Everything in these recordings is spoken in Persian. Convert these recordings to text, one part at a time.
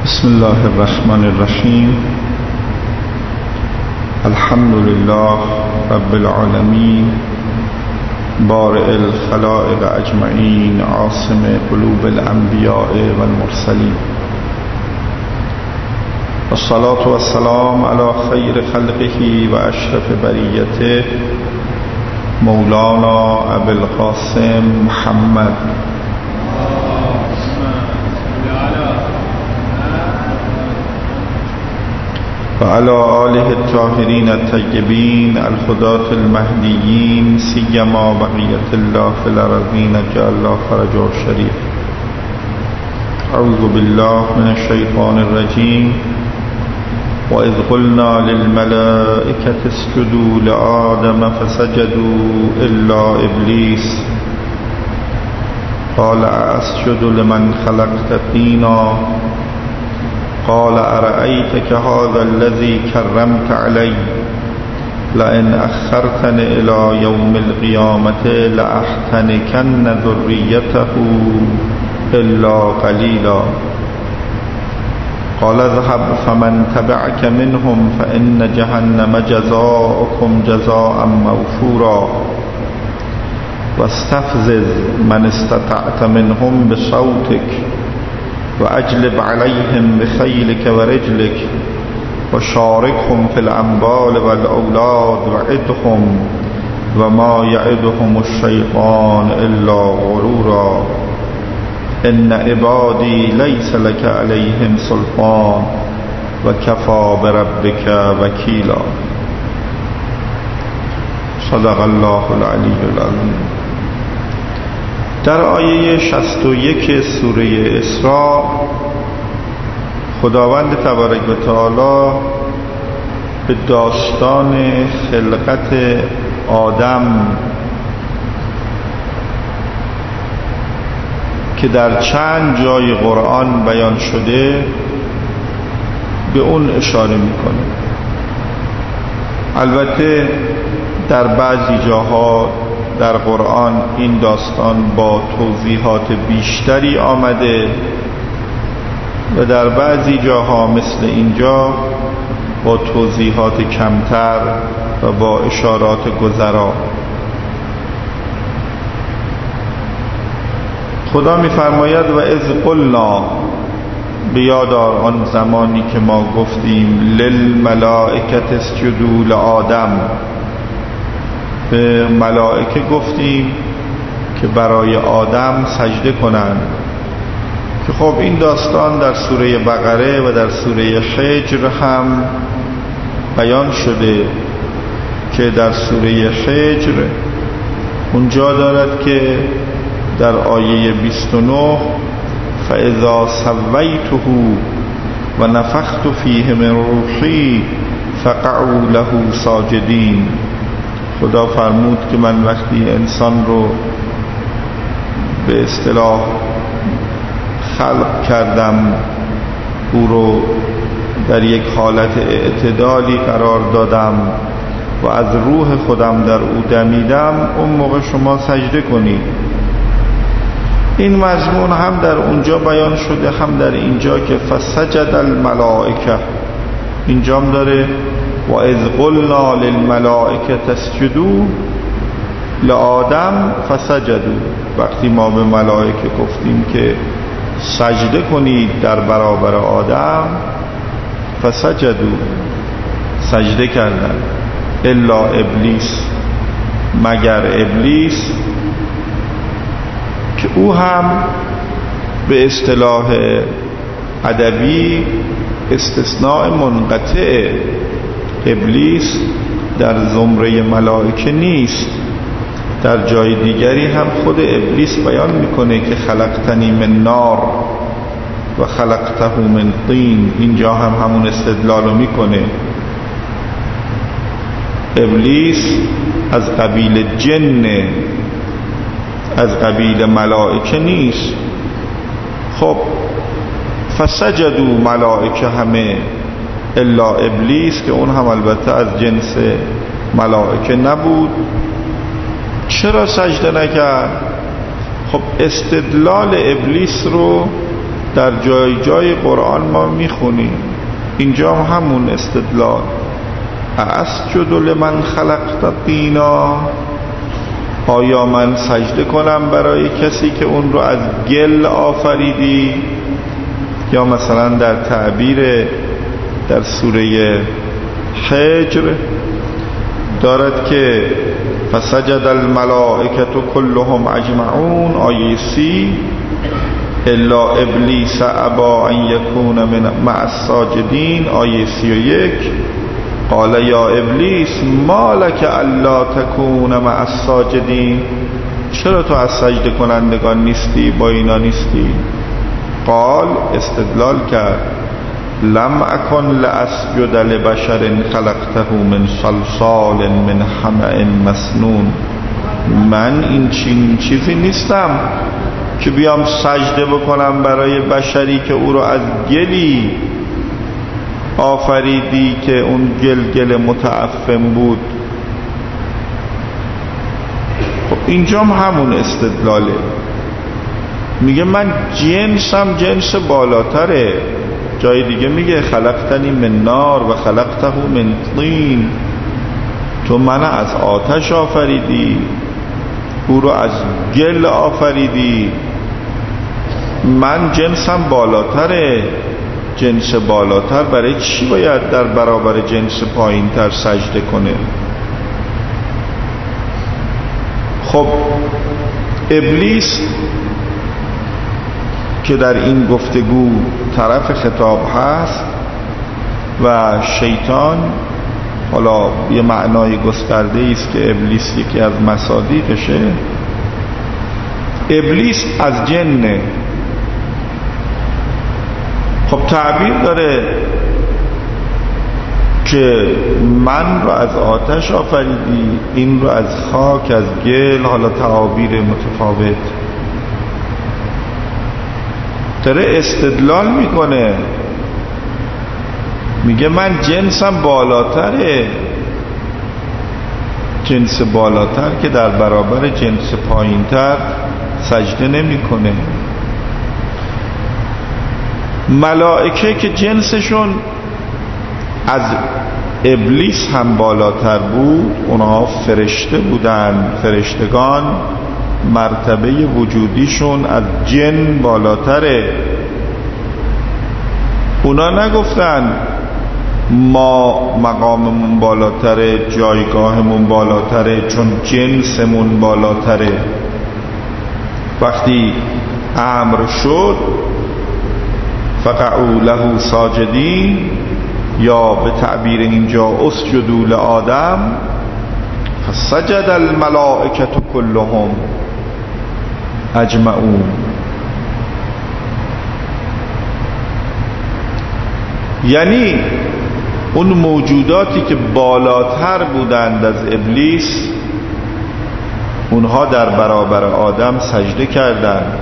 بسم الله الرحمن الرحیم. الحمد لله رب العالمین، بارئ الخلائق اجمعین، عاصم قلوب الانبیاء والمرسلین، والصلاة والسلام على خیر خلقه و اشرف بریته مولانا ابو القاسم محمد و علی آله الطاهرین الطیبین الهداة المهدیین، سیما بقیة الله فی الارضین جعل الله فرجه الشریف. اعوذ بالله من الشیطان الرجیم. وَإِذْ قُلْنَا لِلْمَلَائِكَةِ اسْجُدُوا لِآدَمَ فَسَجَدُوا إِلَّا إِبْلِيسَ قَالَ أَسْجُدُ لِمَنْ خَلَقْتَ طِينًا قال أرأيتك هذا الذي كرمت علي لئن أخرتني إلى يوم القيامة لأحتنكن ذريته إلا قليلا قال اذهب فمن تبعك منهم فإن جهنم جزاؤكم جزاء موفورا واستفزز من استطعت منهم بصوتك وأجلب عليهم بخيلك ورجلك وشاركهم في الأموال والأولاد وعدهم وما يعدهم الشيطان إلا غرورا إن عبادي ليس لك عليهم سلطان وكفى بربك وكيلا. صدق الله العلی العظیم. در آیه 61 سوره اسراء خداوند تبارک و تعالی به داستان خلقت آدم که در چند جای قرآن بیان شده به اون اشاره میکنه. البته در بعضی جاها در قرآن این داستان با توضیحات بیشتری آمده و در بعضی جاها مثل اینجا با توضیحات کمتر و با اشارات گذرا. خدا می‌فرماید و اذ قلنا، بیادار آن زمانی که ما گفتیم للملائکة اسجدوا لآدم، به ملائکه گفتیم که برای آدم سجده کنند. که خب این داستان در سوره بقره و در سوره حجر هم بیان شده که در سوره حجر اونجا دارد که در آیه 29 فاذا سویته و نفخت فیه من روحی فقعوا له ساجدین. خدا فرمود که من وقتی انسان رو به اصطلاح خلق کردم، او رو در یک حالت اعتدالی قرار دادم و از روح خودم در او دمیدم، اون موقع شما سجده کنید. این مضمون هم در اونجا بیان شده هم در اینجا که فسجد الملائکه. اینجا هم داره و اذ قلنا للملائکه اسجدوا لآدم فسجدوا. وقتی ما به ملائکه گفتیم که سجده کنید در برابر آدم، فسجدوا، سجده کردند. الا ابلیس، مگر ابلیس که او هم به اصطلاح ادبی استثناء منقطع، ابلیس در زمره ملائکه نیست. در جای دیگری هم خود ابلیس بیان میکنه که خلقتنی من نار و خلقته من طین. اینجا هم همون استدلال رو میکنه. ابلیس از قبیل جن، از قبیل ملائکه نیست. خب فسجدوا، ملائکه همه الا ابلیس که اون هم البته از جنس ملائکه نبود. چرا سجده نکرد؟ خب استدلال ابلیس رو در جای جای قرآن ما میخونیم. اینجا همون استدلال، اسجد لمن خلقت طینا، آیا من سجده کنم برای کسی که اون رو از گل آفریدی؟ یا مثلا در تعبیر در سوره حجر دارد که فسجد الملائکه کلهم اجمعون، آیه 30 الا ابلیس ابا ان یکون مع الساجدین، آیه 31 قال یا ابلیس ما لک الا تکون مع الساجدین، چرا تو از سجده کنندگان نیستی، با اینا نیستی؟ قال، استدلال کرد لم اکن لاسجد لبشر خلقته من صلصال من حمأ مسنون، من این چیزی نیستم که بیام سجده بکنم برای بشری که او رو از گلی آفریدی که اون گل متعفن بود. خب اینجا همون استدلاله، میگه من جنسم جنس بالاتره. جای دیگه میگه خلقتنی من نار و خلقته من طین، تو من از آتش آفریدی، او رو از گل آفریدی، من جنسم بالاتره. جنس بالاتر برای چی باید در برابر جنس پایین تر سجده کنه؟ خب ابلیس که در این گفتگو طرف خطاب هست و شیطان، حالا یه معنای گسترده است که ابلیس یکی از مصادیقشه، ابلیس از جنه. خب تعبیر داره که من رو از آتش آفریدی، این رو از خاک، از گل، حالا تعابیر متفاوت داره استدلال میکنه، میگه من جنسم بالاتره. جنس بالاتر که در برابر جنس پایینتر سجده نمیکنه. ملائکه که جنسشون از ابلیس هم بالاتر بود، اونها فرشته بودن، فرشتگان مرتبه وجودیشون از جن بالاتره. اونا نگفتن ما مقاممون بالاتره، جایگاهمون بالاتره، چون جنسمون بالاتره. وقتی امر شد فقعوا له ساجدین، یا به تعبیر اینجا اسجدوا لآدم فسجد الملائکه کلهم اجمعون. یعنی اون موجوداتی که بالاتر بودند از ابلیس، اونها در برابر آدم سجده کردند.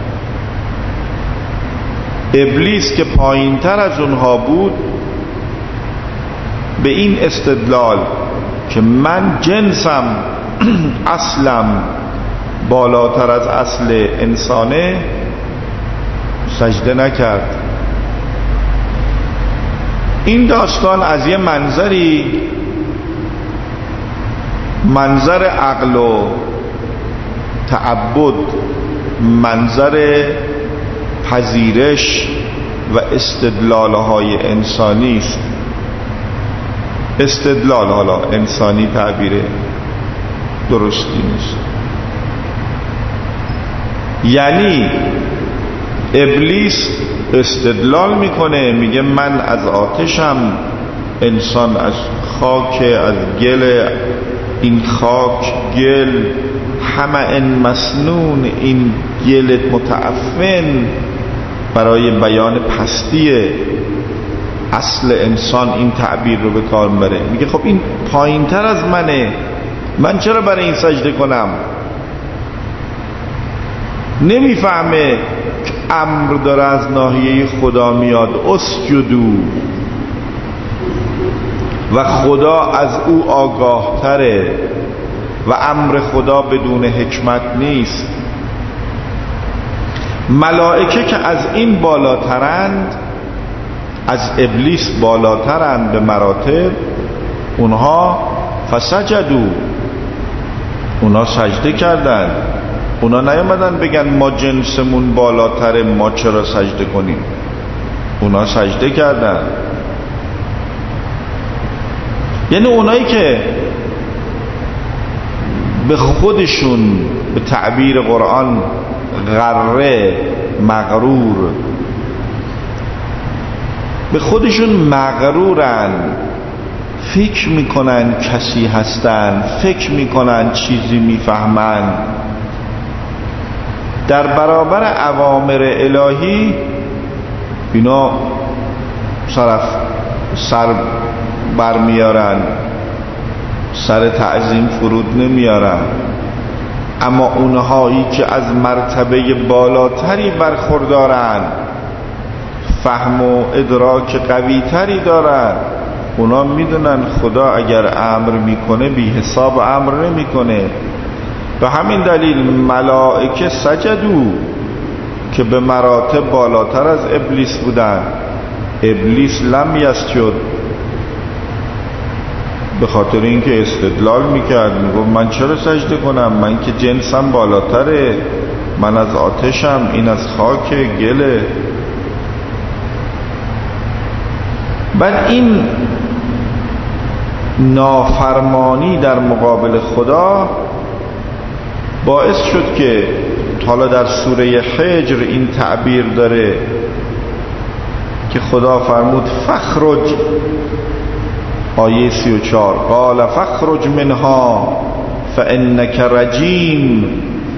ابلیس که پایینتر از اونها بود، به این استدلال که من جنسم اصلم بالاتر از اصل انسانه، سجده نکرد. این داستان از یه منظری، منظر عقل و تعبد، منظر پذیرش و استدلالهای انسانی است. استدلال، حالا انسانی تعبیر درستی نیست. یعنی ابلیس استدلال میکنه، میگه من از آتشم، انسان از خاک، از گل، این خاک گل، حمأ مسنون، این گل متعفن، برای بیان پستی اصل انسان این تعبیر رو به کار میبره. میگه خب این پایین تر از منه، من چرا برای این سجده کنم؟ نمیفهمه امر داره از ناحیه خدا میاد، اسجدو، و خدا از او آگاه تره و امر خدا بدون حکمت نیست. ملائکه که از این بالاترند، از ابلیس بالاترند به مراتب، اونها فسجدوا، اونها سجده کردند. اونا نیامدن بگن ما جنسمون بالاتره ما چرا سجده کنیم، اونا سجده کردن. یعنی اونایی که به خودشون به تعبیر قرآن غره، مغرور، به خودشون مغرورن، فکر میکنن کسی هستن، فکر میکنن چیزی میفهمن، در برابر اوامر الهی اینا سر برمیارن، سر تعظیم فرود نمیارن. اما اونهایی که از مرتبه بالاتری برخوردارن، فهم و ادراک قوی تری دارن، اونا میدونن خدا اگر امر میکنه بی حساب امر نمیکنه. به همین دلیل ملائکه سجدو که به مراتب بالاتر از ابلیس بودن. ابلیس لم یسجد، به خاطر اینکه استدلال میکرد، میگفت من چرا سجده کنم، من که جنسم بالاتره، من از آتشم، این از خاک گله. بعد این نافرمانی در مقابل خدا باعث شد که حالا در سوره حجر این تعبیر داره که خدا فرمود فخرج، آیه 34، قال فخرج منها فانک رجیم،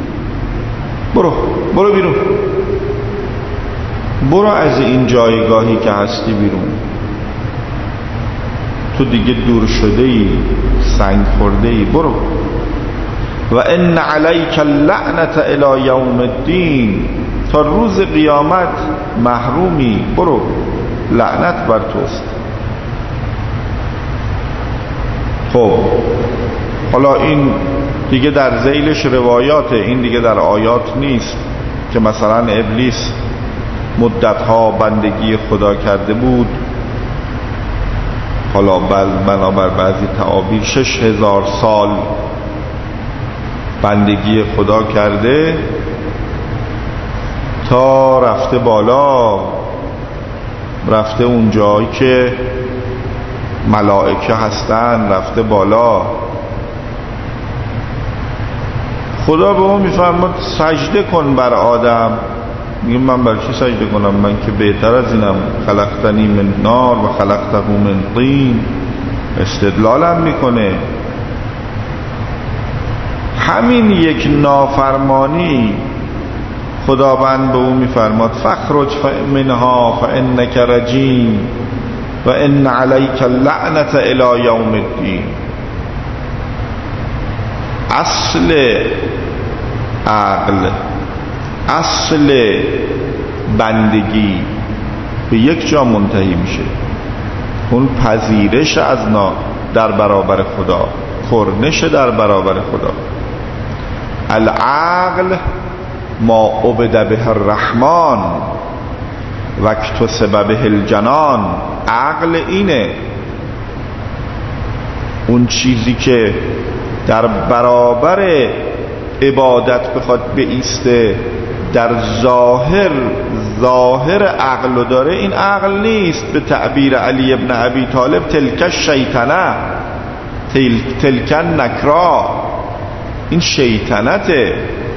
برو بیرون، برو از این جایگاهی که هستی بیرون، تو دیگه دور شده ای، سنگ خورده ای، برو. و ان علیک اللعنة الی یوم الدین، تا روز قیامت محرومی، برو، لعنت بر توست. خب حالا این دیگه در ذیلش روایاته، این دیگه در آیات نیست که مثلا ابلیس مدتها بندگی خدا کرده بود، حالا بنابر بعضی تعابیر 6000 سال بندگی خدا کرده تا رفته بالا، رفته اون جایی که ملائکه هستن، رفته بالا. خدا به اون میفرماد سجده کن بر آدم، میگه من بر چی سجده کنم، من که بهتر از اینم، خلقتنی من نار و خلقته من طین. استدلالم میکنه. همین یک نافرمانی خداوند به اون میفرماد فخرج منها فانک رجیم و ان علیک اللعنة الی یوم الدین. اصل عقل، اصل بندگی به یک جا منتهی میشه، اون پذیرش از در برابر خدا، کرنش در برابر خدا. العقل ما عبد به الرحمن و اکتسب به الجنان. عقل اینه، اون چیزی که در برابر عبادت بخواد بایسته، در ظاهر عقل داره، این عقل نیست. به تعبیر علی ابن ابی طالب تلک شیطنه، تلک نکرا، این شیطنته.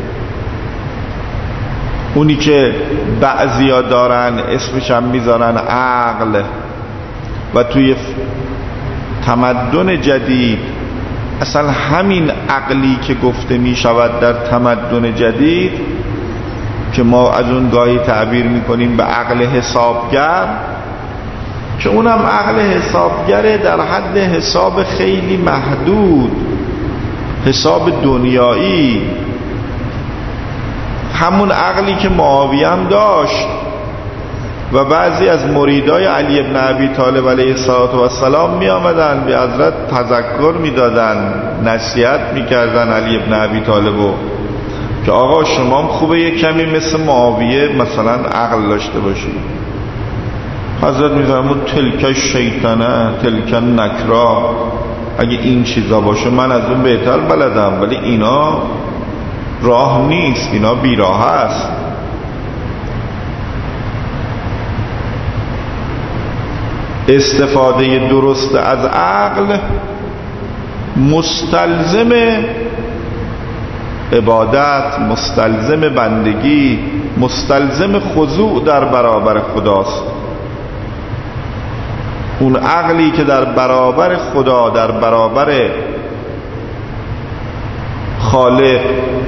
اونی که بعضیا دارن اسمش هم میذارن عقل، و توی تمدن جدید اصلا همین عقلی که گفته می شود در تمدن جدید که ما از اون گاهی تعبیر میکنیم به عقل حسابگر، که اونم عقل حسابگره در حد حساب خیلی محدود، حساب دنیایی، همون عقلی که معاویه هم داشت و بعضی از مریدای علی ابن ابی طالب علیه السلام می آمدن به حضرت تذکر می دادن، نصیحت می کردن علی ابن ابی طالب که آقا شما هم خوبه یک کمی مثل معاویه مثلا عقل داشته باشید. حضرت میفرمود تلک شیطنه تلک نکرا، اگه این چیزا باشه من از اون بهتر بلدم، ولی اینا راه نیست، اینا بیراه است. استفاده درست از عقل مستلزم عبادت، مستلزم بندگی، مستلزم خضوع در برابر خداست. اون عقلی که در برابر خدا، در برابر خالق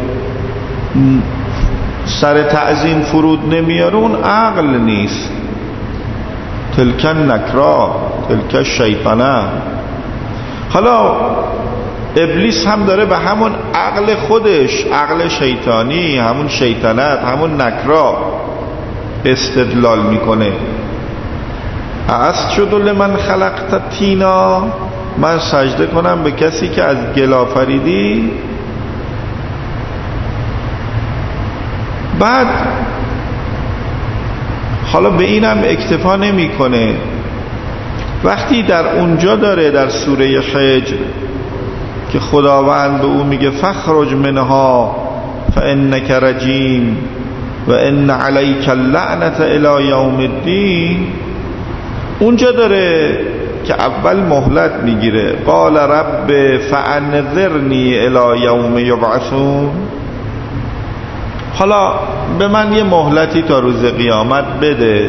سر تعظیم فرود نمیاره، اون عقل نیست. تلک نکرا تلک شیطانه. حالا ابلیس هم داره به همون عقل خودش، عقل شیطانی، همون شیطنت، همون نکرا استدلال میکنه. اسجد لمن خلقت تینا، من سجده کنم به کسی که از گل آفریدی. بعد حالا به اینم اکتفا نمیکنه، وقتی در اونجا داره در سوره حجر که خداوند به او میگه فخرج منها فانک رجیم و ان علیک اللعنة الی یوم الدین، اونجا داره که اول مهلت میگیره. قال رب فانذرنی الی یوم یبعثون، حالا به من یه مهلتی تا روز قیامت بده.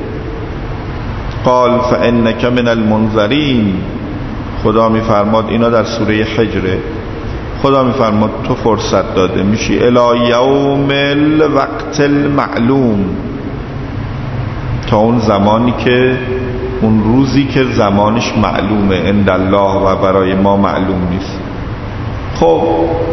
قال فانک من المنذرین، خدا میفرماد، اینا در سوره حجره، خدا میفرماد تو فرصت داده میشی الی یوم الوقت المعلوم، تا اون زمانی که، اون روزی که زمانش معلومه عند الله و برای ما معلوم نیست. خب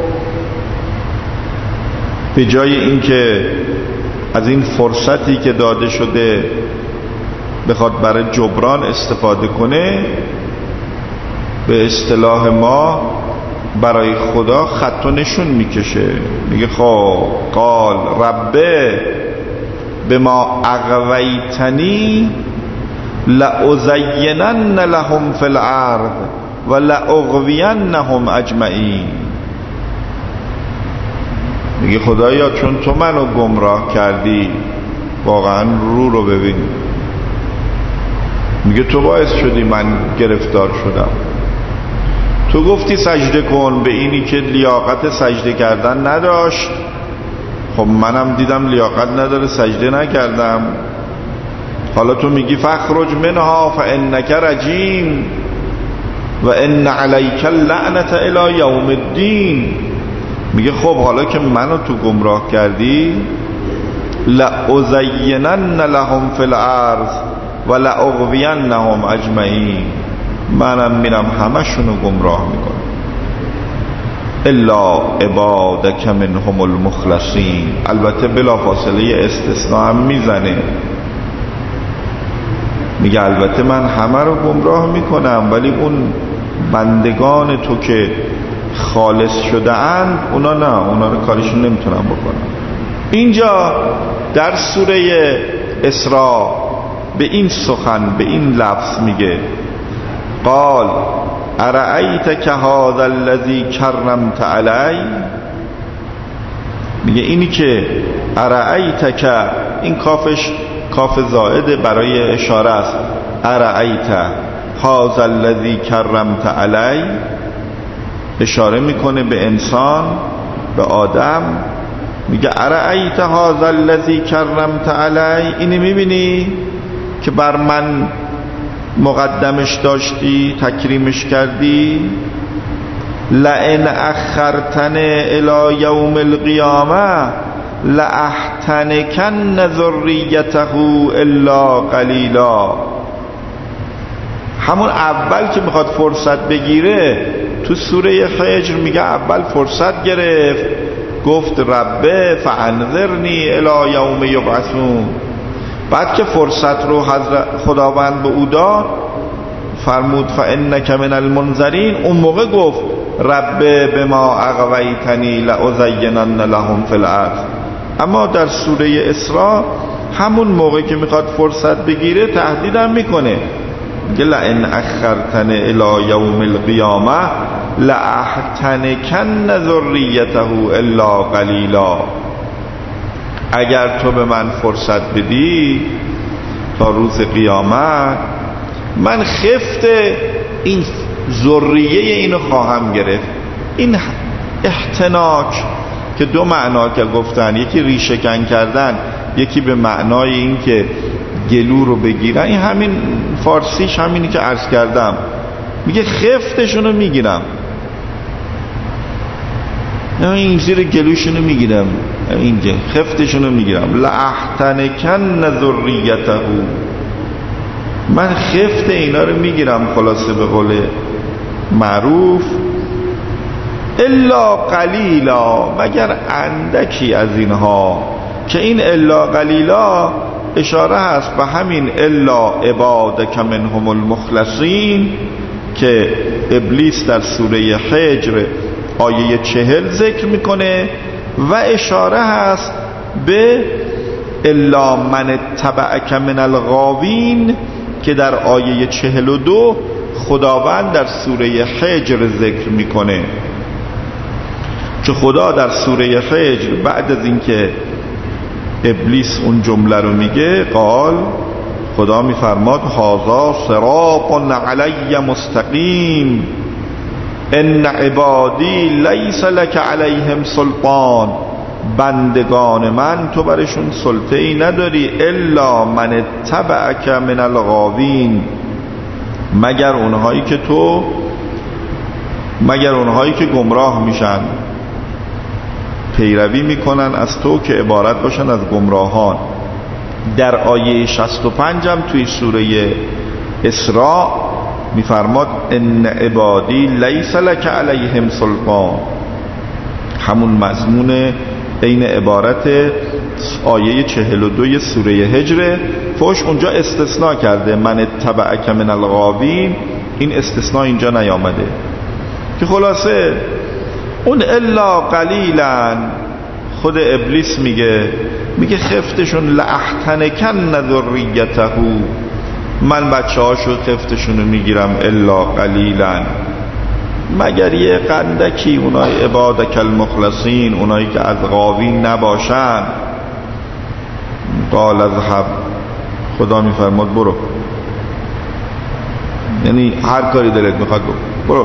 به جای اینکه از این فرصتی که داده شده بخواد برای جبران استفاده کنه، به اصطلاح ما برای خدا خط و نشون میکشه، میگه خب قال ربه بما اغویتنی لأزینن لهم فی الارض و لأغوینهم اجمعین. میگه خدایا چون تو منو گمراه کردی، واقعا رو ببین، میگه تو باعث شدی من گرفتار شدم، تو گفتی سجده کن به اینی که لیاقت سجده کردن نداشت، خب منم دیدم لیاقت نداره سجده نکردم. حالا تو میگی فخرج منها فانک رجیم و ان علیک اللعنة الی یوم الدین. میگه خب حالا که منو تو گمراه کردی، لأزینن لهم فی الارض و لأغوینهم اجمعین، منم میرم همشونو گمراه میکنم الا عبادک منهم المخلصین. البته بلا فاصله استثناء هم میزنه، میگه البته من همه رو گمراه میکنم، ولی اون بندگان تو که خالص شده اند اونا نه، اونا رو کارشون نمیتونم بکنم. اینجا در سوره اسراء به این سخن، به این لفظ میگه قال ارأیتک هذا الذی کرمت علی، میگه اینی که ارأیتک، این کافش کاف زائده برای اشاره است، ارأیت هذا الذی کرمت علی، اشاره میکنه به انسان، به آدم، میگه ارأیت هذا الذی کرمت علی، اینی میبینی که بر من مقدمش داشتی، تکریمش کردی. لئن اخرتنی الی یوم القیامه لاحتنکن ذریته الا قلیلا. همون اول که میخواد فرصت بگیره تو سوره حجر میگه اول فرصت گرفت، گفت ربه فانذرنی الی یوم یبعثون. بعد که فرصت رو خداوند به او داد، فرمود فانک من المنذرین، اون موقع گفت رب بما اغویتنی لأزینن لهم فی الارض. اما در سوره اسراء همون موقع که میخواد فرصت بگیره تهدیدم میکنه که لئن اخرتن الی یوم القیامه لاحتنکن ذریته الا قلیلا. اگر تو به من فرصت بدی تا روز قیامت، من خفت این ذریه اینو خواهم گرفت. این احتناک که دو معنا که گفتن، یکی ریشه کن کردن، یکی به معنای این که گلو رو بگیرن، این همین فارسیش همینی که عرض کردم، میگه خفتشونو میگیرم، این زیر گلوشونو میگیرم، اینجا خفتشونو میگیرم. لأحتنکن ذریته، من خفت اینا رو میگیرم، خلاصه به قول معروف، الا قلیلا، مگر اندکی از اینها. که این الا قلیلا اشاره هست به همین الا عبادک منهم المخلصین که ابلیس در سوره حجر آیه 40 ذکر میکنه، و اشاره هست به الا من اتبعک من الغاوین که در آیه 42 خداوند در سوره حجر ذکر میکنه. که خدا در سوره حجر بعد از اینکه ابلیس اون جمله رو میگه، قال، خدا میفرماد هذا صراط علی مستقیم ان عبادی لیس لک علیهم سلطان، بندگان من تو برشون سلطه ای نداری، الا من اتبعک من الغاوین، مگر اونهایی که گمراه میشن، پیروی میکنن از تو که عبارت باشن از گمراهان. در آیه 65 هم توی سوره اسراء میفرماد ان عبادی لیس لک علیهم سلطان، همون مضمون این عبارت آیه 42 سوره هجر. فوش اونجا استثناء کرده، من اتبعک من الغاوین، این استثناء اینجا نیامده. که خلاصه اون الا قلیلا خود ابلیس میگه خفتشون لأحتنکن ذریته، من بچه هاشو خفتشونو میگیرم الا قلیلا، مگر یه قندکی اونای عبادک المخلصین، اونایی که از غاوین نباشن. قال اذهب، خدا میفرماد برو، یعنی هر کاری دلت میخواد برو.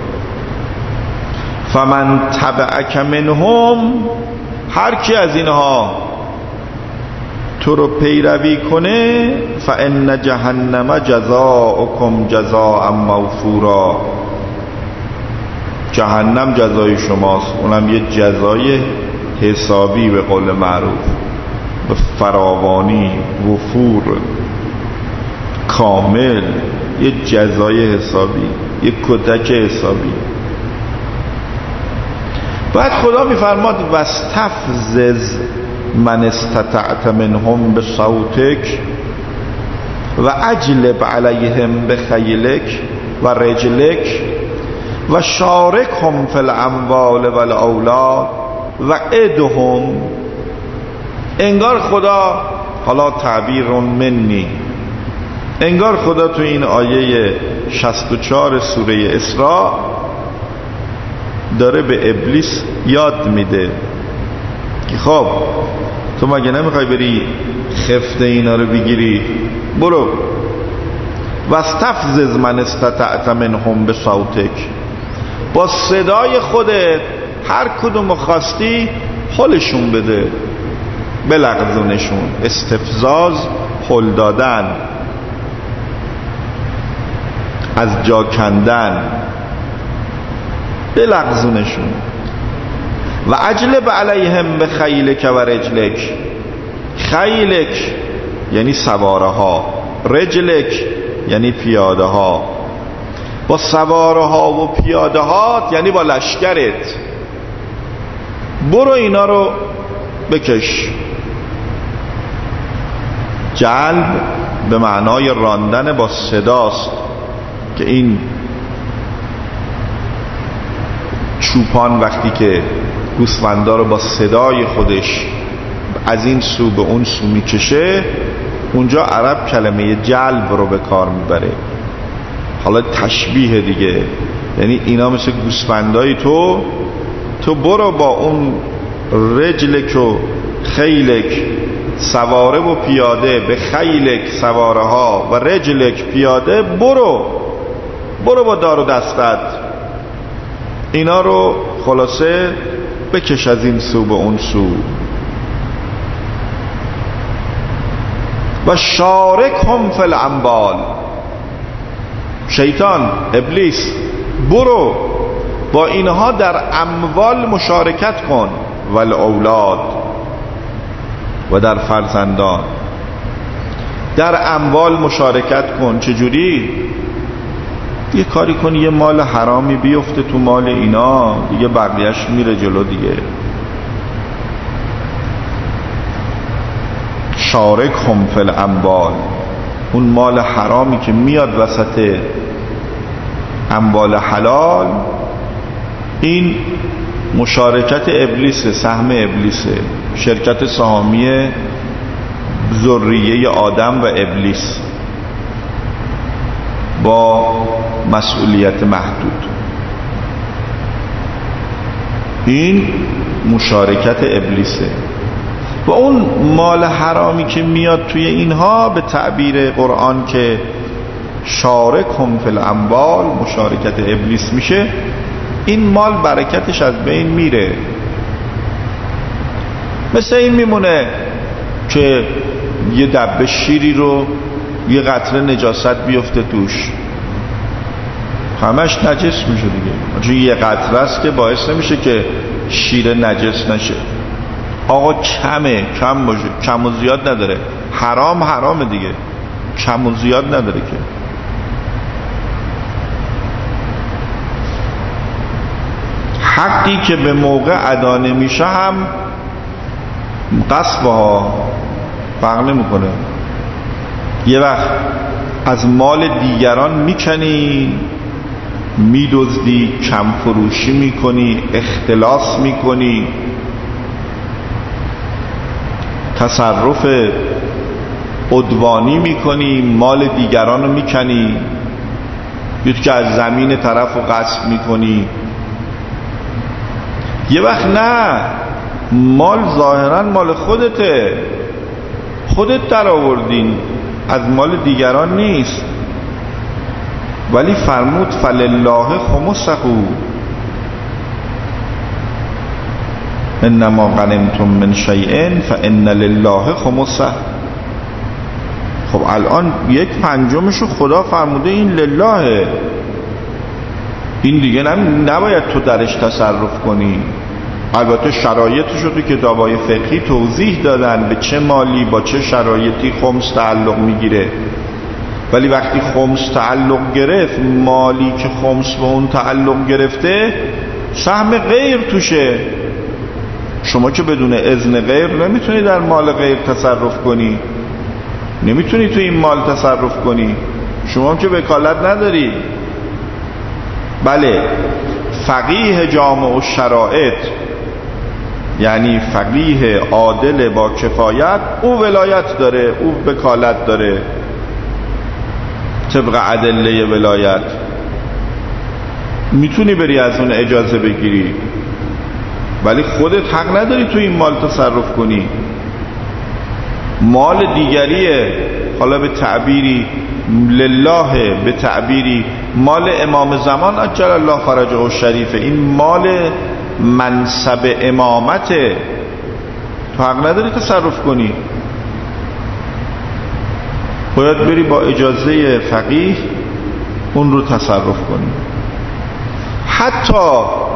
فمن تبعک منهم، هر کی از اینها تو رو پیروی کنه، فان جهنم جزاؤکم جزاء موفورا، جهنم جزای شماست، اونم یه جزای حسابی به قول معروف، به فراوانی، وفور، کامل، یه جزای حسابی، یه کتک حسابی. بعد خدا میفرماد واستفزز من استطعت منهم بصوتک و اجلب علیهم بخیلک و رجلک و شارکهم فی الاموال والاولاد و ادهم. انگار خدا، حالا تعبیر منی، انگار خدا تو این آیه 64 سوره اسراء داره به ابلیس یاد میده که خب تو مگه نمیخوای بری خفت اینا رو بگیری؟ برو واستفزز من استطعت منهم بصوتک، با صدای خودت هر کدوم خواستی حلشون بده، بلغزونشون. استفزاز حل دادن، از جا کندن، بلغزونشون. و اجلب علیهم بخیلک و رجلک، خیلک یعنی سواره ها، رجلک یعنی پیاده ها. با سواره ها و پیاده ها یعنی با لشکرت، برو اینا رو بکش. جلب به معنای راندن با صداست که این چوپان وقتی که گوسفندا رو با صدای خودش از این سو به اون سو میکشه، اونجا عرب کلمه جلب رو به کار میبره. حالا تشبیه دیگه، یعنی اینا مثل گوسفندای تو برو با اون رجلک و خیلک سواره و پیاده، به خیلک سواره ها و رجلک پیاده، برو با دار و دستت اینا رو خلاصه بکش از این سو به اون سو. و شارکهم فی الاموال، شیطان ابلیس برو با اینها در اموال مشارکت کن، و الاولاد و در فرزندان. در اموال مشارکت کن. چجوری؟ یه کاری کن یه مال حرامی بیفته تو مال اینا دیگه، بقیهش میره جلو دیگه. شارکهم فی الاموال، اون مال حرامی که میاد وسط اموال حلال، این مشارکت ابلیسه، سهم ابلیسه، شرکت سهامی ذریه آدم و ابلیس با مسئولیت محدود. این مشارکت ابلیسه. و اون مال حرامی که میاد توی اینها به تعبیر قرآن که شارکهم فی الاموال، مشارکت ابلیس میشه، این مال برکتش از بین میره. مثل این میمونه که یه دبه شیری رو یه قطره نجاست بیفته توش، همش نجس میشه دیگه، چون یه قطره است که باعث نمیشه که شیر نجس نشه. آقا کم باشه، کم و زیاد نداره. حرامه دیگه، کم و زیاد نداره که. حقی که به موقع ادا نمیشه هم غصب ها فرق نمیکنه. یه وقت از مال دیگران میکنی، میدزدی، کم فروشی میکنی، اختلاس میکنی، تصرف عدوانی میکنی، مال دیگران رو میکنی، یکی که از زمین طرف رو غصب میکنی. یه وقت نه، مال ظاهرا مال خودته، خودت در آوردین، از مال دیگران نیست. ولی فرمود فلله خمسه انما غنمتم من شیء فان لله خمسه. خب الان 1/5 خدا فرموده این لله، این دیگه نباید تو درش تصرف کنی. البته شرایطش رو تو کتابای فقهی توضیح دادن به چه مالی با چه شرایطی خمس تعلق میگیره. ولی وقتی خمس تعلق گرفت، مالی که خمس به اون تعلق گرفته سهم غیر توشه. شما که بدون اذن غیر نمیتونی در مال غیر تصرف کنی، نمیتونی تو این مال تصرف کنی، شما که وکالت نداری. بله، فقیه جامع الشرائط، یعنی فقیه عادل با کفایت، او ولایت داره، او وکالت داره طبق ادله ولایت، میتونی بری از اون اجازه بگیری. ولی خودت حق نداری تو این مال تصرف کنی. مال دیگریه، حالا به تعبیری لله، به تعبیری مال امام زمان عجل الله فرجه الشریفه، این مال منصب امامته، تو حق نداری تصرف کنی، باید بری با اجازه فقیه اون رو تصرف کنی. حتی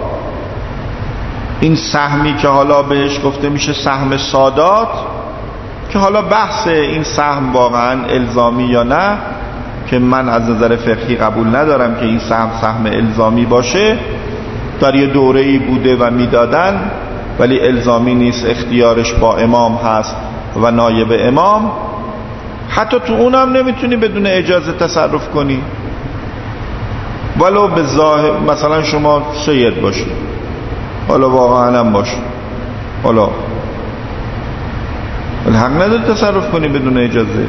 این سهمی که حالا بهش گفته میشه سهم سادات، که حالا بحث این سهم واقعا الزامی یا نه، که من از نظر فقهی قبول ندارم که این سهم الزامی باشه، در یه دوره‌ای بوده و میدادن ولی الزامی نیست، اختیارش با امام هست و نایب امام. حتی تو اونم نمیتونی بدون اجازه تصرف کنی، ولو به ظاهر مثلا شما سید باشی، حالا واقعا هم باشه، حالا حق نداری تصرف کنی بدون اجازه.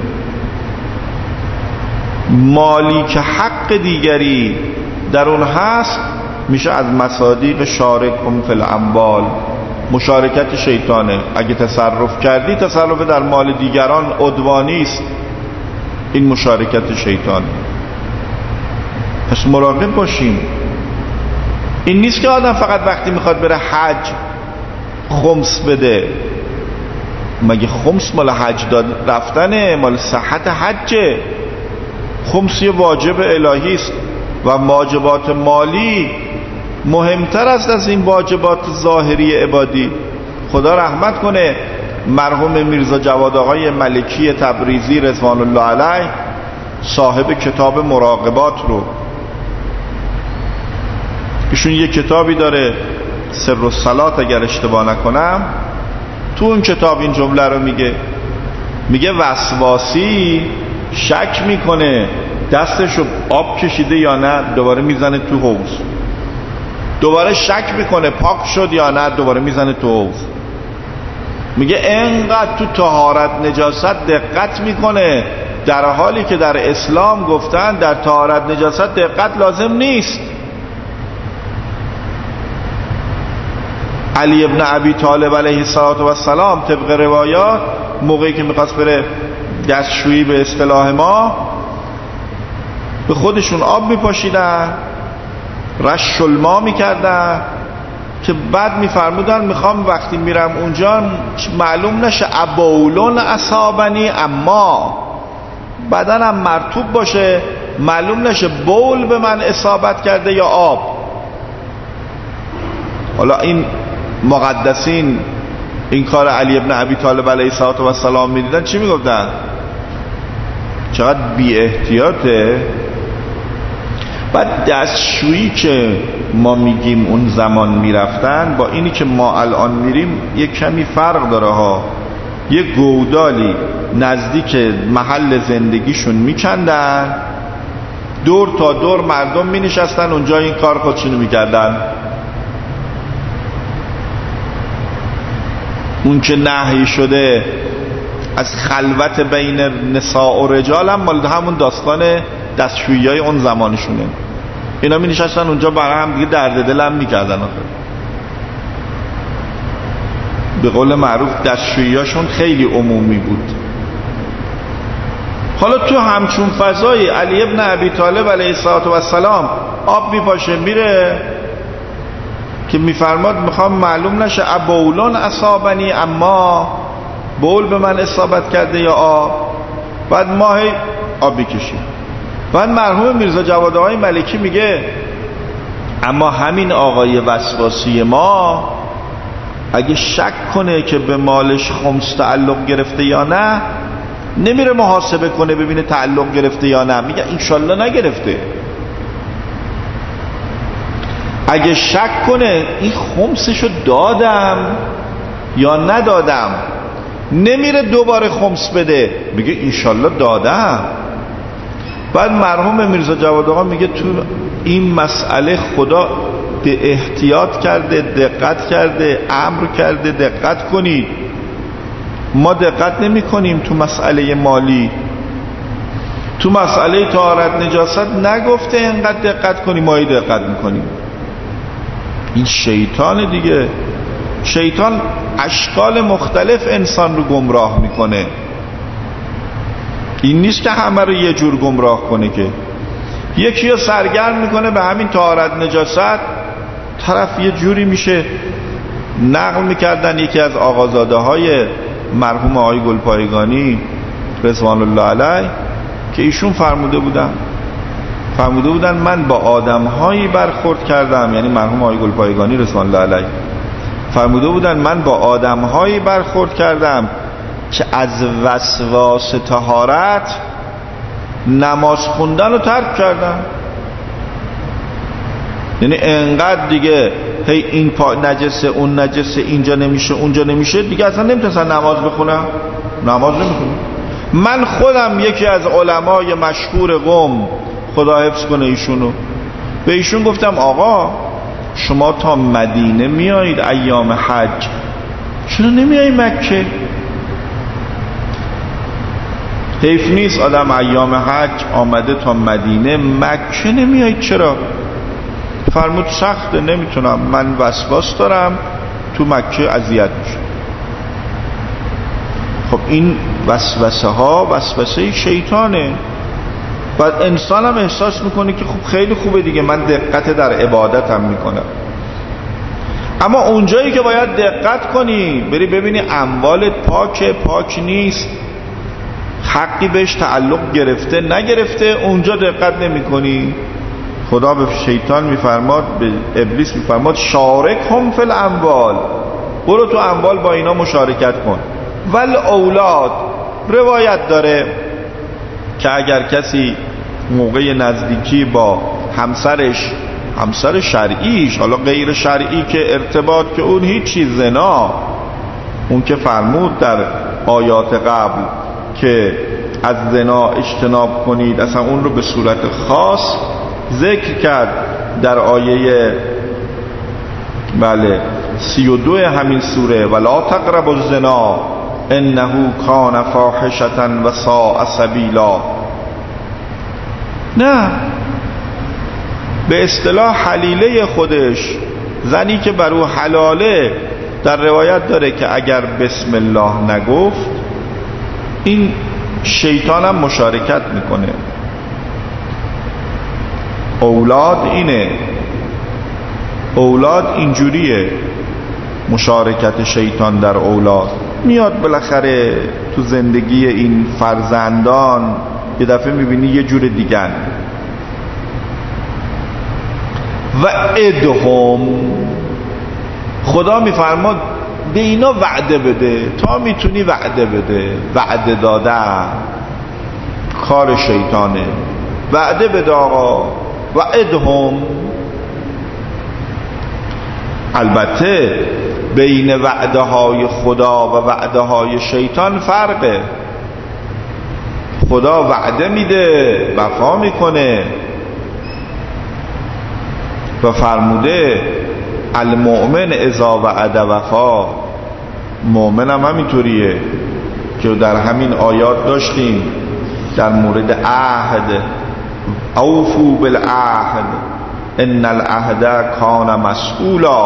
مالی که حق دیگری در اون هست میشه از مصادیق شارکهم فی الاموال، مشارکت شیطانه. اگه تصرف کردی، تصرف در مال دیگران عدوانی است، این مشارکت شیطانه. پس مراقب باشیم. این نیست که آدم فقط وقتی میخواد بره حج خمس بده. مگه خمس مال حج داد رفتنه؟ مال صحت حجه. خمس یه واجب الهی است و واجبات مالی مهمتر است از این واجبات ظاهری عبادی. خدا رحمت کنه مرحوم میرزا جواد آقای ملکی تبریزی رضوان الله علیه، صاحب کتاب مراقبات رو. ایشون یه کتابی داره سر الصلات اگر اشتباه نکنم، تو اون کتاب این جمله رو میگه وسواسی شک میکنه دستشو آب کشیده یا نه، دوباره میزنه تو حوض. دوباره شک میکنه پاک شد یا نه، دوباره میزنه تو حوض. میگه انقدر تو طهارت نجاست دقت میکنه، در حالی که در اسلام گفتن در طهارت نجاست دقت لازم نیست. علی ابن ابی طالب علیه السلام طبق روایات موقعی که میخواست بره دستشویی به اصطلاح ما، به خودشون آب میپاشیدن، رش الماء میکردن، که بعد میفرمودن میخوام وقتی میرم اونجا معلوم نشه ابولون اصابنی، اما بدنم مرطوب باشه، معلوم نشه بول به من اصابت کرده یا آب. حالا این مقدسین این کار علی ابن ابی طالب علیه السلام میدیدن چی میگفتن؟ چقدر بی احتیاطه. بعد دستشویی که ما میگیم اون زمان میرفتن با اینی که ما الان میریم یک کمی فرق داره ها. یه گودالی نزدیک محل زندگیشون میکندن، دور تا دور مردم مینشستن اونجا این کار خودشونو میکردن. اون که نهی شده از خلوت بین نساء و رجال هم مال همون داستان دستشویی های اون زمانشونه. اینا می نشستن اونجا برای هم دیگه درد دل هم می کردن. به قول معروف دستشویی هاشون خیلی عمومی بود. حالا تو همچون فضای علی ابن ابی طالب علیه السلام آب می پاشه میره که میفرماد میخوام معلوم نشه ابولون اصابنی، اما بول به من اصابت کرده یا آب. بعد ما هی آب بکشیم. بعد مرحوم میرزا جواد آقای ملکی میگه اما همین آقای وسواسی ما اگه شک کنه که به مالش خمس تعلق گرفته یا نه، نمیره محاسبه کنه ببینه تعلق گرفته یا نه، میگه انشالله نگرفته. اگه شک کنه این خمسشو دادم یا ندادم، نمیره دوباره خمس بده، میگه انشالله دادم. بعد مرحوم میرزا جواد آقا میگه تو این مسئله خدا به احتیاط کرده، دقت کرده، امر کرده دقت کنید. ما دقت نمی کنیم تو مسئله مالی. تو مسئله طهارت نجاست نگفته اینقدر دقت کنیم، ما دقت میکنیم. این شیطان دیگه. شیطان اشکال مختلف انسان رو گمراه میکنه. این نیست که همه رو یه جور گمراه کنه، که یکی رو سرگرم میکنه به همین طهارت نجاست، طرف یه جوری میشه. نقل میکردن یکی از آقازاده های مرحوم آقای گلپایگانی رضوان الله علیه که ایشون فرموده بودن من با آدم‌هایی برخورد کردم، یعنی مرحوم آقای گلپایگانی رضوان الله علیه فرموده بودن من با آدم‌هایی برخورد کردم که از وسواس طهارت نماز خوندن رو ترک کردن. یعنی انقدر دیگه هی این پا نجسه اون نجسه، اینجا نمیشه اونجا نمیشه، دیگه اصلا نمیتونن نماز بخونن، نماز نمیخونن. من خودم یکی از علمای مشهور قم، خدا حفظ کنه ایشونو، به ایشون گفتم آقا شما تا مدینه میایید ایام حج، چرا نمیایی مکه؟ حیف نیست آدم ایام حج آمده تا مدینه، مکه نمیایید چرا؟ فرمود سخته، نمیتونم، من وسواس دارم، تو مکه اذیت میشه. خب این وسوسه ها وسوسه شیطانه. بعد انسان هم احساس میکنه که خب خیلی خوبه دیگه، من دقت در عبادتم میکنم. اما اونجایی که باید دقت کنی، بری ببینی اموالت پاک نیست، حقی بهش تعلق گرفته نگرفته، اونجا دقت نمی کنی. خدا به شیطان میفرماد، به ابلیس میفرماد شارک هم فی الاموال، برو تو اموال با اینا مشارکت کن. ول اولاد، روایت داره که اگر کسی موقع نزدیکی با همسر شرعیش، حالا غیر شرعی که ارتباط که اون هیچی، زنا، اون که فرمود در آیات قبل که از زنا اجتناب کنید، اصلا اون رو به صورت خاص ذکر کرد در آیه 32 همین سوره، ولا تقربوا الزنا انه کان فاحشة و ساء سبیلا. نه، به اصطلاح حلیله خودش، زنی که بر او حلاله، در روایت داره که اگر بسم الله نگفت این شیطان هم مشارکت میکنه. اولاد اینه، اولاد اینجوریه، مشارکت شیطان در اولاد میاد بالاخره تو زندگی این فرزندان، یه دفعه میبینی یه جور دیگر. و ادهم، خدا میفرماد به اینا وعده بده، تا میتونی وعده بده. وعده دادن کار شیطانه، وعده بده آقا. و ادهم، البته بین وعده های خدا و وعده های شیطان فرقه. خدا وعده میده، وفا میکنه و فرموده المؤمن اذا وعد وفا. مؤمن هم همینطوریه که در همین آیات داشتیم در مورد عهد، اوفوا بالعهد ان العهد کان مسئولا.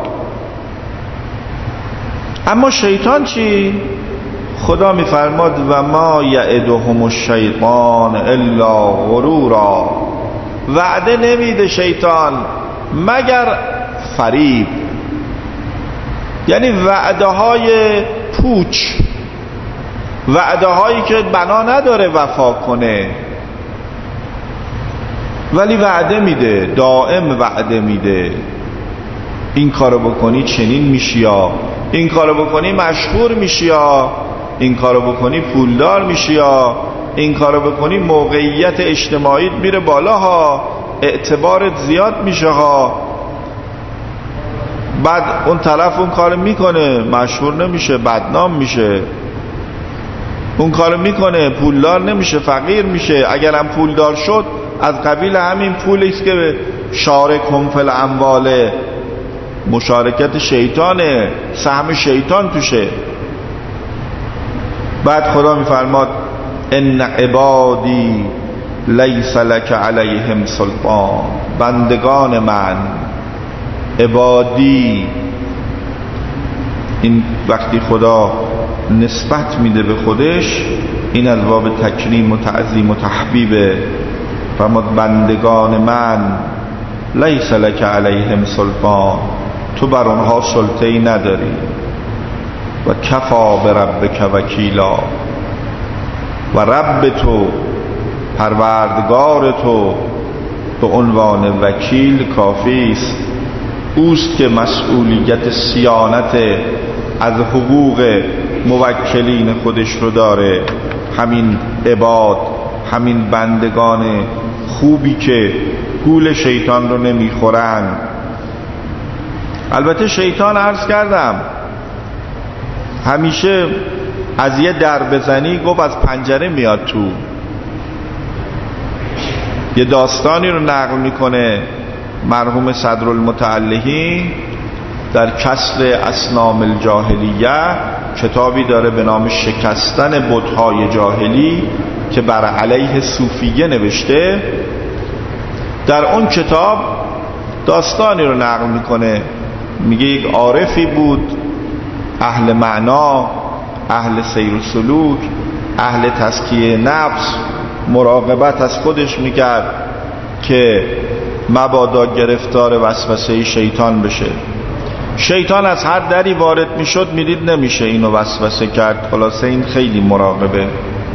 اما شیطان چی؟ خدا میفرماد و ما یعدهم الشیطان الا غرورا، وعده نمیده شیطان مگر فریب، یعنی وعده های پوچ، وعده هایی که بنا نداره وفا کنه، ولی وعده میده، دائم وعده میده. این کارو بکنی چنین میشی، یا این کارو بکنی مشهور میشی، یا این کارو بکنی پولدار میشی، یا این کارو بکنی موقعیت اجتماعیت میره بالا ها، اعتبارت زیاد میشه ها. بعد اون طرف اون کارو میکنه، مشهور نمیشه، بدنام میشه. اون کارو میکنه، پولدار نمیشه، فقیر میشه. اگرم پولدار شد از قبیل همین پولی است که شارکهم فی الاموال، مشارکت شیطانه، سهم شیطان توشه. بعد خدا میفرماد ان عبادی لیس لک علیهم سلطان، بندگان من، عبادی. این وقتی خدا نسبت میده به خودش، این از باب تکریم و تعظیم و تحبیبه. فرمود بندگان من لیس لک علیهم سلطان، تو بر اونها سلطه‌ای نداری. و کفا بربک وکیلا، و رب تو، پروردگار تو، به عنوان وکیل کافی است. اوست که مسئولیت صیانت از حقوق موکلین خودش رو داره. همین عباد، همین بندگان خوبی که گول شیطان رو نمیخورن. البته شیطان عرض کردم همیشه از یه در بزنی گفت از پنجره میاد تو. یه داستانی رو نقل میکنه مرحوم صدرالمتعلهین در کسر اصنام الجاهلیه کتابی داره به نام شکستن بت‌های جاهلی که بر علیه صوفیه نوشته. در اون کتاب داستانی رو نقل میکنه، میگه یک عارفی بود، اهل معنا، اهل سیر و سلوک، اهل تزکیه نفس، مراقبت از خودش میکرد که مبادا گرفتار وسوسه شیطان بشه. شیطان از هر دری وارد میشد میدید نمیشه اینو وسوسه کرد، خلاصه این خیلی مراقبه.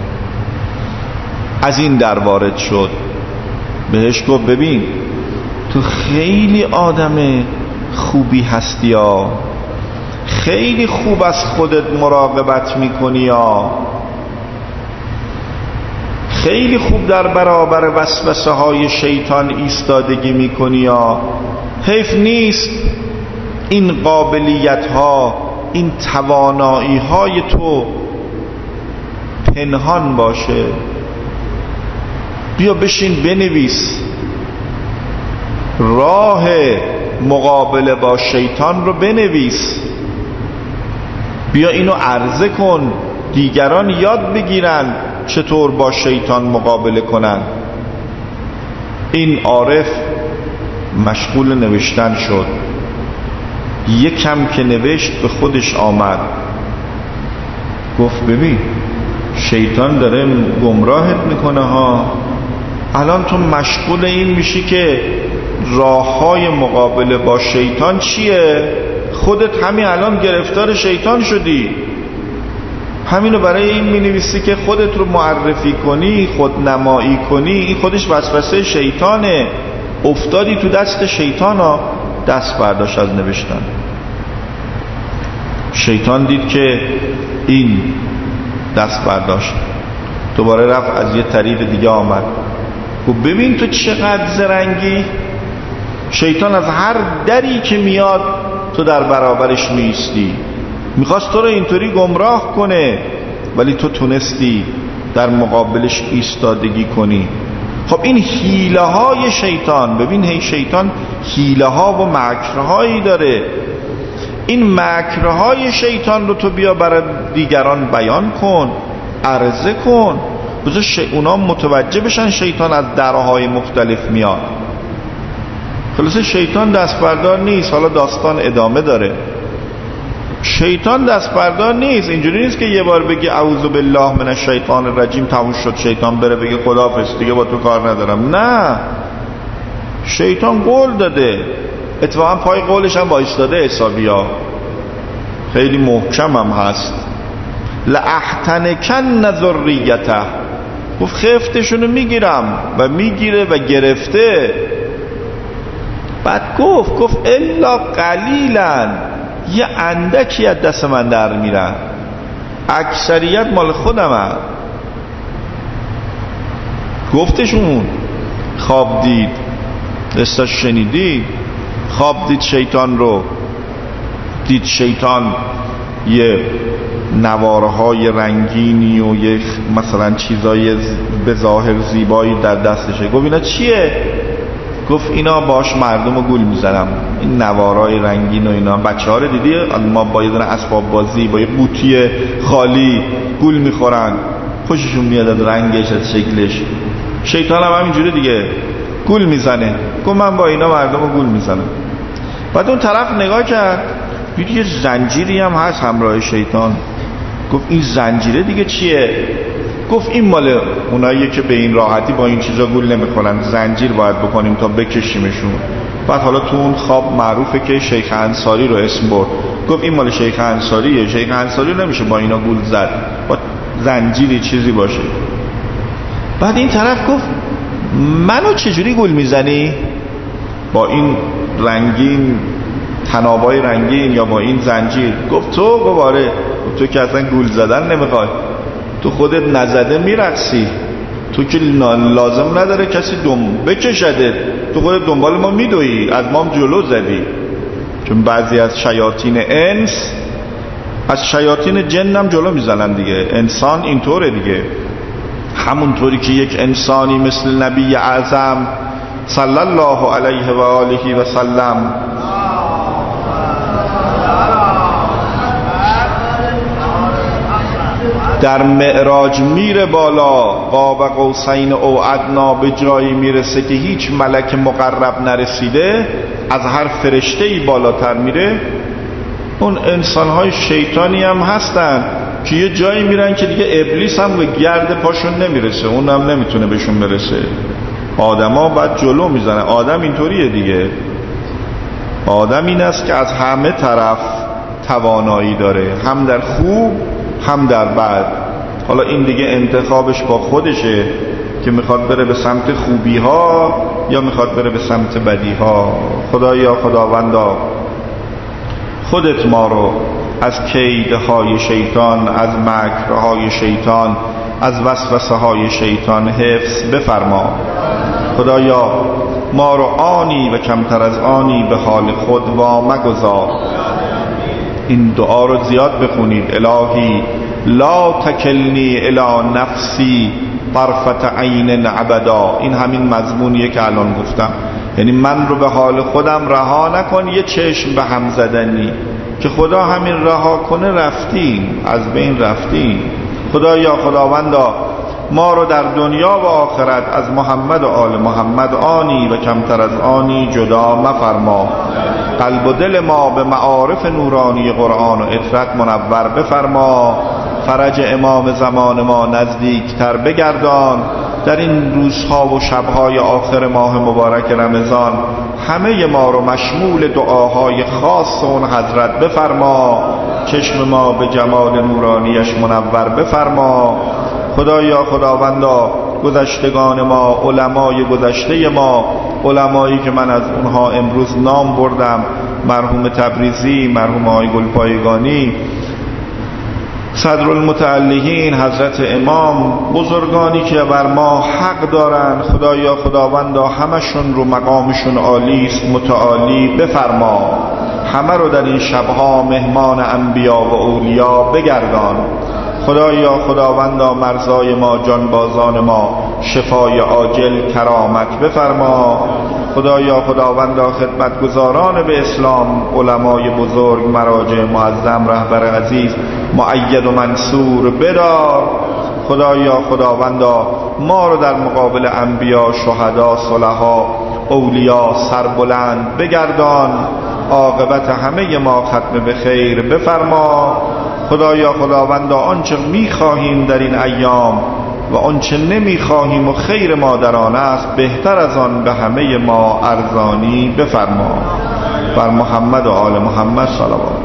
از این در وارد شد، بهش گفت ببین تو خیلی آدم خوبی هستی ها، خیلی خوب از خودت مراقبت میکنی ها، خیلی خوب در برابر وسوسه های شیطان ایستادگی میکنی ها، حیف نیست این قابلیت ها، این توانایی های تو پنهان باشه. بیا بشین بنویس راه مقابله با شیطان رو بنویس، بیا اینو عرضه کن، دیگران یاد بگیرن چطور با شیطان مقابله کنن. این عارف مشغول نوشتن شد، یکم که نوشت به خودش آمد، گفت ببین شیطان داره گمراهت میکنه ها، الان تو مشغول این میشی که راههای مقابله با شیطان چیه؟ خودت همین الان گرفتار شیطان شدی، همینو برای این مینویسی که خودت رو معرفی کنی، خودنمایی کنی، این خودش وسوسه شیطانه، افتادی تو دست شیطان ها. دست برداشت از نوشتن. شیطان دید که این دست برداشت، دوباره رفت از یه طریق دیگه آمد، گفت ببین تو چقدر زرنگی. شیطان از هر دری که میاد تو در برابرش میستی، میخواست تو رو اینطوری گمراه کنه، ولی تو تونستی در مقابلش ایستادگی کنی. خب این حیله های شیطان، ببین شیطان حیله ها و مکرهایی داره، این مکرهای شیطان رو تو بیا برای دیگران بیان کن، عرضه کن، بذار اونا متوجه بشن شیطان از درهای مختلف میاد. خلاصه شیطان دست بردار نیست. حالا داستان ادامه داره. شیطان دست بردار نیست، اینجوری نیست که یه بار بگی اعوذ بالله من الشیطان الرجیم تموم شد، شیطان بره بگه خداحافظ دیگه با تو کار ندارم. نه، شیطان قول داده، اتفاقا پای قولش هم وایستاده حسابیا، خیلی محکم هم هست. لأحتنکن ذریته، گفت خفتشونو میگیرم و میگیره و گرفته. بعد گفت الا قلیلا، یه اندکی از دست من در میرن، اکثریت مال خودمه. گفتشون خواب دید، قصه‌اش شنیدی، خواب دید شیطان رو، دید شیطان یه نوارهای رنگینی و یه مثلا چیزای به ظاهر زیبایی در دستشه. گفت اینا چیه؟ گفت اینا باش مردم رو گول میزنم، این نوارای رنگین و اینا. بچه ها رو دیدی ما با یه دونه اسباب بازی با یه قوطی خالی گول میخورن، خوششون میاد از رنگش، از شکلش. شیطان هم همینجوری دیگه گول میزنه. گفت من با اینا مردم رو گول میزنم. بعد اون طرف نگاه کرد، دید یه زنجیری هم هست همراه شیطان. گفت این زنجیره دیگه چیه؟ گفت این مال اوناییه که به این راحتی با این چیزا گول نمیخورن، زنجیر باید بکنیم تا بکشیمشون. بعد حالا تو اون خواب معروفه که شیخ انصاری رو اسم برد. گفت این مال شیخ انصاریه، شیخ انصاری نمیشه با اینا گول زد، با زنجیری چیزی باشه. بعد این طرف گفت منو چجوری گول میزنی؟ با این رنگین، تنابای رنگین یا با این زنجیر؟ گفت تو گواره، تو که اصلا گول زدن نمیخوای، تو خودت نزده میرقصی، تو که لازم نداره کسی بکشده، تو خودت دنبال ما میدوی، از ما جلو زدی. چون بعضی از شیاطین انس از شیاطین جن هم جلو میزنن دیگه. انسان اینطوره دیگه، همونطوری که یک انسانی مثل نبی اعظم صلی الله علیه و آله و سلم. در معراج میره بالا، قاب قوسین او ادنا، به جایی میرسه که هیچ ملک مقرب نرسیده، از هر فرشته‌ای بالاتر میره. اون انسان‌های شیطانی هم هستن که یه جایی میرن که دیگه ابلیس هم به گرد پاشون نمیرسه، اون هم نمیتونه بهشون برسه. آدما بعد جلو میزنه. آدم اینطوریه دیگه. آدم این است که از همه طرف توانایی داره، هم در خوب هم در بد. حالا این دیگه انتخابش با خودشه که میخواد بره به سمت خوبی ها یا میخواد بره به سمت بدی ها. خدایا، خداوندا، خودت ما رو از کیدهای شیطان، از مکرهای شیطان، از وسوسه های شیطان حفظ بفرما. خدایا ما رو آنی و کمتر از آنی به حال خود وا مگذار. این دعا رو زیاد بخونید. الهی لا تکلنی الی نفسی طرفت عین ابدا. این همین مضمونیه که الان گفتم، یعنی من رو به حال خودم رها نکن یه چشم به هم زدنی، که خدا همین رها کنه رفتیم، از بین رفتیم. خدایا، خداوندا، ما رو در دنیا و آخرت از محمد و آل محمد آنی و کمتر از آنی جدا مفرما. قلب و دل ما به معارف نورانی قرآن و اطرت منور بفرما. فرج امام زمان ما نزدیکتر بگردان. در این روزها و شبهای آخر ماه مبارک رمضان همه ما رو مشمول دعاهای خاص اون حضرت بفرما. چشم ما به جمال نورانیش منور بفرما. خدایا، خداوندا، گذشتگان ما، علمای گذشته ما، علمایی که من از اونها امروز نام بردم، مرحوم تبریزی، مرحوم آقای گلپایگانی، صدرالمتعلقین، حضرت امام، بزرگانی که بر ما حق دارن، خدایا، خداوندا، همشون رو مقامشون عالی است، متعالی بفرما. همه رو در این شبها مهمان انبیا و اولیا بگردان. خدایا، خداوندا، مرزای ما، جانبازان ما، شفای عاجل کرامت بفرما. خدایا، خداوندا، خدمتگزاران به اسلام، علمای بزرگ، مراجع معظم، رهبر عزیز، مؤید و منصور بدار. خدایا، خداوندا، ما رو در مقابل انبیا، شهدا، صلحا، اولیا سربلند بگردان. عاقبت همه ما ختم به خیر بفرما. خدایا، خداوندا، آنچه میخواهیم در این ایام و آنچه نمیخواهیم و خیر ما در آن است، بهتر از آن به همه ما ارزانی بفرما. بر محمد و آل محمد صلوات.